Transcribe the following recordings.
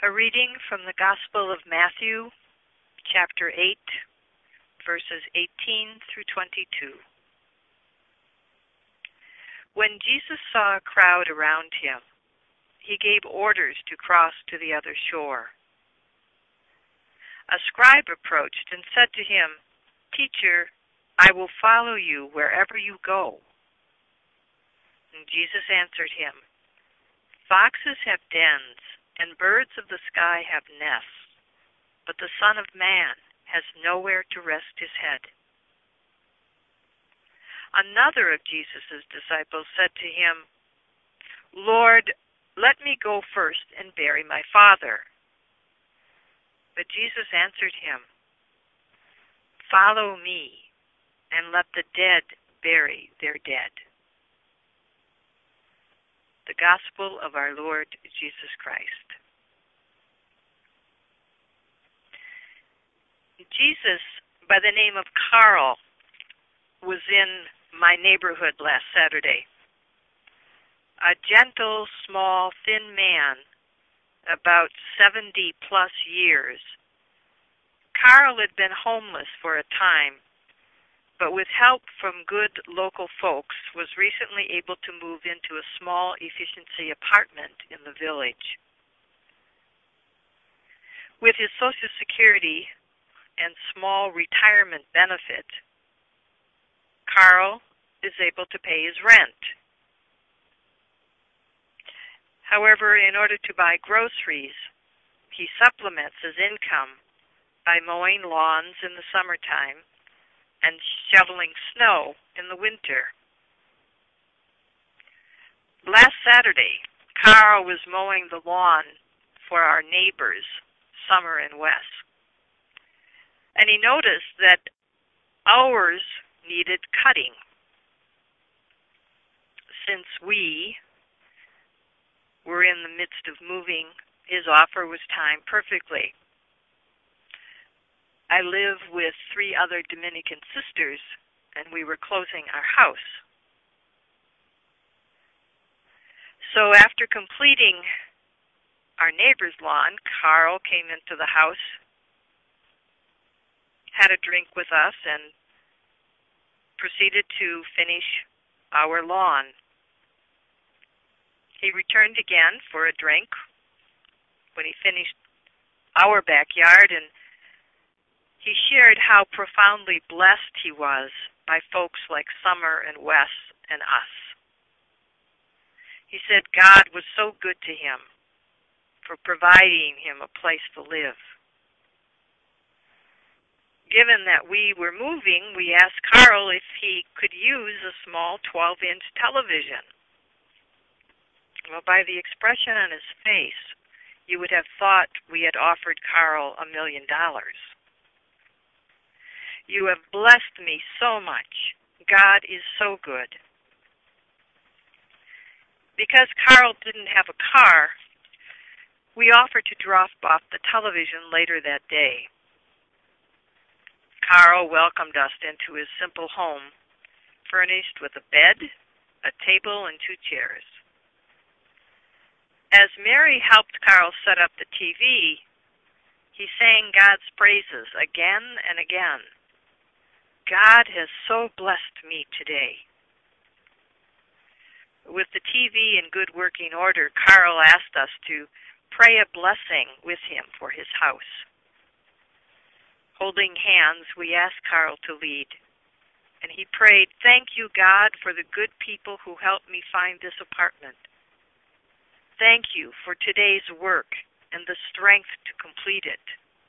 A reading from the Gospel of Matthew, chapter 8, verses 18 through 22. When Jesus saw a crowd around him, he gave orders to cross to the other shore. A scribe approached and said to him, "Teacher, I will follow you wherever you go." And Jesus answered him, "Foxes have dens, and birds of the sky have nests, but the Son of Man has nowhere to rest his head." Another of Jesus' disciples said to him, "Lord, let me go first and bury my father." But Jesus answered him, "Follow me, and let the dead bury their dead." The Gospel of our Lord Jesus Christ. Jesus, by the name of Carl, was in my neighborhood last Saturday. A gentle, small, thin man, about 70-plus years. Carl had been homeless for a time, but with help from good local folks, was recently able to move into a small efficiency apartment in the village. With his Social Security and small retirement benefit, Carl is able to pay his rent. However, in order to buy groceries, he supplements his income by mowing lawns in the summertime and shoveling snow in the winter. Last Saturday, Carl was mowing the lawn for our neighbors, Summer and Wes, and he noticed that ours needed cutting. Since we were in the midst of moving, his offer was timed perfectly. I live with 3 other Dominican sisters, and we were closing our house. So after completing our neighbor's lawn, Carl came into the house, had a drink with us, and proceeded to finish our lawn. He returned again for a drink when he finished our backyard, and he shared how profoundly blessed he was by folks like Summer and Wes and us. He said God was so good to him for providing him a place to live. Given that we were moving, we asked Carl if he could use a small 12-inch television. Well, by the expression on his face, you would have thought we had offered Carl $1 million. You have blessed me so much. God is so good. Because Carl didn't have a car, we offered to drop off the television later that day. Carl welcomed us into his simple home, furnished with a bed, a table, and 2 chairs. As Mary helped Carl set up the TV, he sang God's praises again and again. God has so blessed me today. With the TV in good working order, Carl asked us to pray a blessing with him for his house. Holding hands, we asked Carl to lead, and he prayed, "Thank you, God, for the good people who helped me find this apartment. Thank you for today's work and the strength to complete it.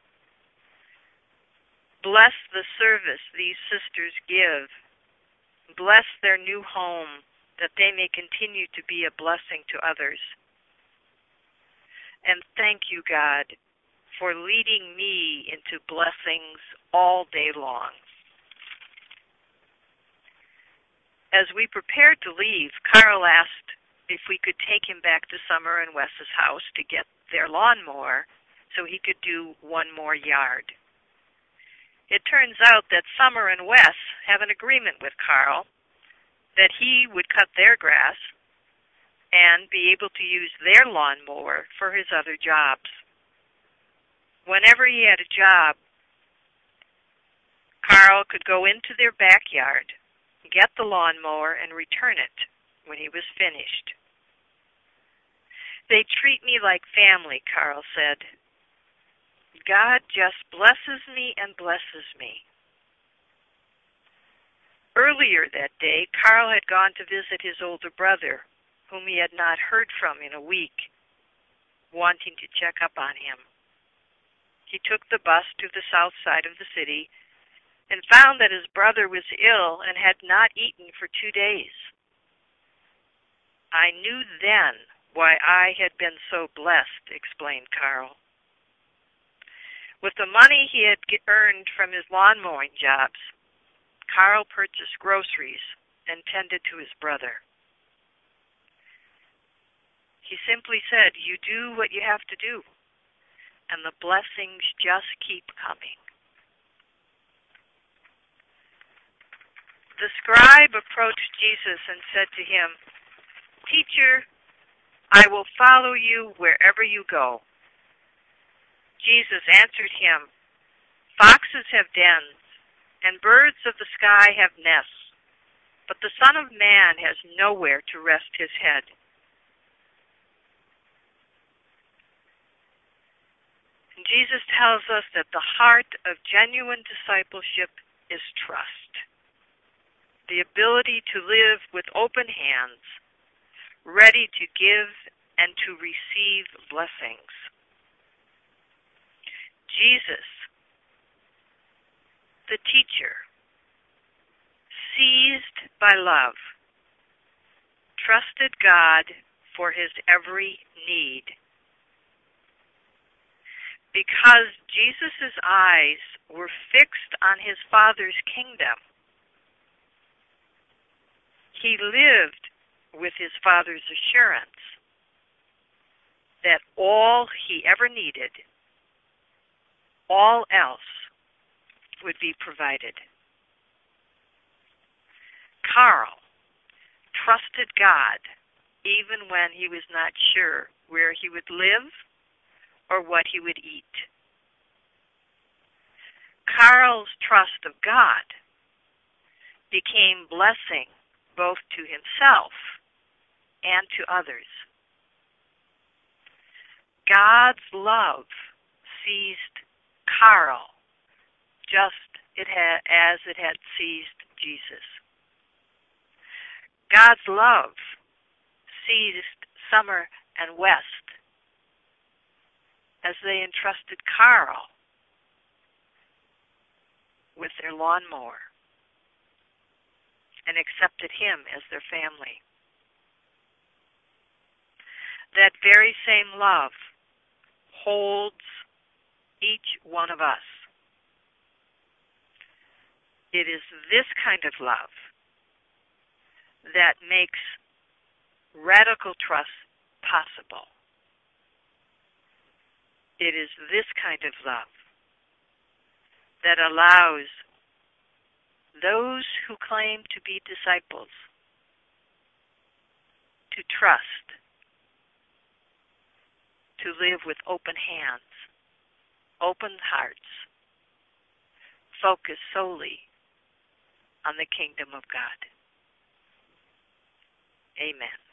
Bless the service these sisters give. Bless their new home, that they may continue to be a blessing to others. And thank you, God, for leading me into blessings all day long." As we prepared to leave, Carl asked if we could take him back to Summer and Wes's house to get their lawnmower so he could do 1 more yard. It turns out that Summer and Wes have an agreement with Carl that he would cut their grass and be able to use their lawnmower for his other jobs. Whenever he had a job, Carl could go into their backyard, get the lawnmower, and return it when he was finished. They treat me like family, Carl said. God just blesses me and blesses me. Earlier that day, Carl had gone to visit his older brother, whom he had not heard from in a week, wanting to check up on him. He took the bus to the south side of the city and found that his brother was ill and had not eaten for 2 days. I knew then why I had been so blessed, explained Carl. With the money he had earned from his lawn mowing jobs, Carl purchased groceries and tended to his brother. He simply said, "You do what you have to do, and the blessings just keep coming." The scribe approached Jesus and said to him, "Teacher, I will follow you wherever you go." Jesus answered him, "Foxes have dens, and birds of the sky have nests, but the Son of Man has nowhere to rest his head." And Jesus tells us that the heart of genuine discipleship is trust. The ability to live with open hands, ready to give and to receive blessings. Jesus, the teacher, seized by love, trusted God for his every need. Because Jesus' eyes were fixed on his Father's kingdom, he lived with his Father's assurance that all he ever needed, all else, would be provided. Carl trusted God even when he was not sure where he would live or what he would eat. Carl's trust of God became blessing both to himself and to others. God's love seized Carl just as it had seized Jesus. God's love seized Summer and West as they entrusted Carl with their lawnmower and accepted him as their family. That very same love holds each one of us. It is this kind of love that makes radical trust possible. It is this kind of love that allows those who claim to be disciples to trust, to live with open hands, open hearts, focused solely on the kingdom of God. Amen.